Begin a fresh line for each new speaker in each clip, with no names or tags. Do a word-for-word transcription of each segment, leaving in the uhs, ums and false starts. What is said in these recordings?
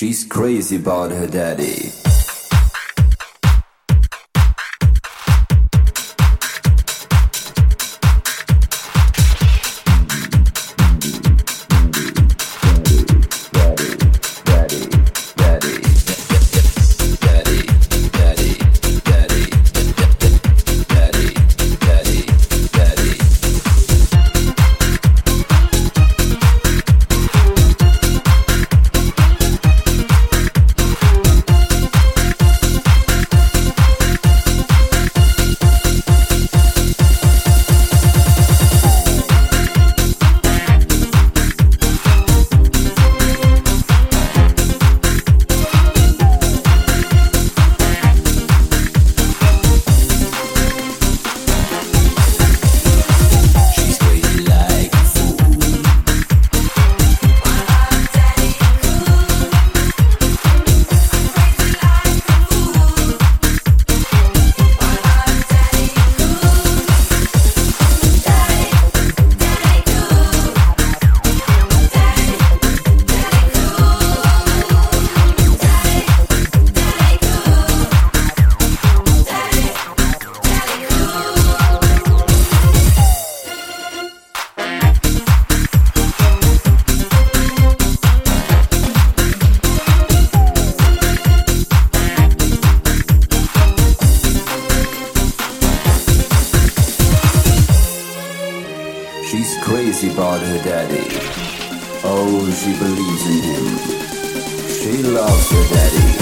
She's crazy about her daddy. She's crazy about her daddy. Oh, she believes in him. She loves her daddy.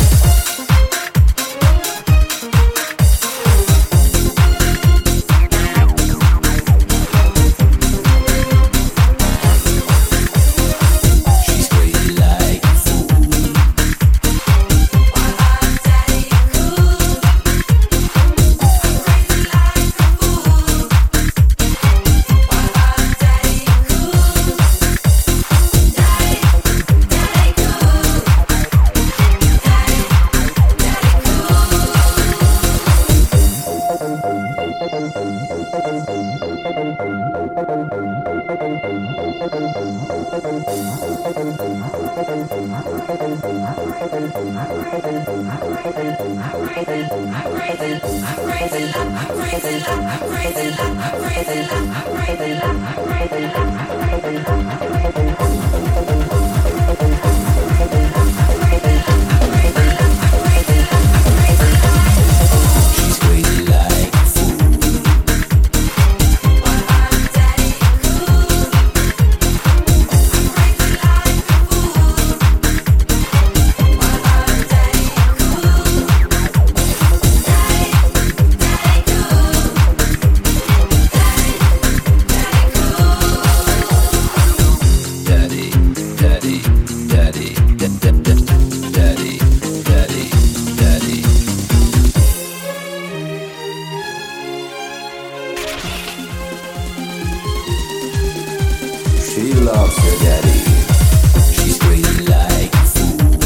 She loves her daddy. She's crazy like a fool.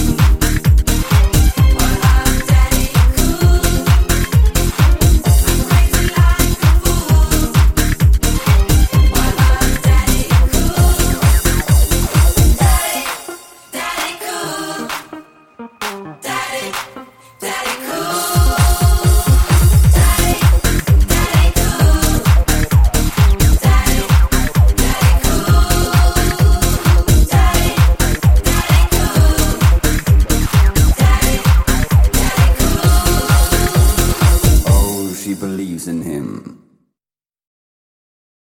While I'm daddy cool. I'm crazy like a fool. While I'm daddy cool. Daddy, daddy cool. Daddy, daddy cool. Daddy, daddy cool. Daddy, daddy cool. She believes in him.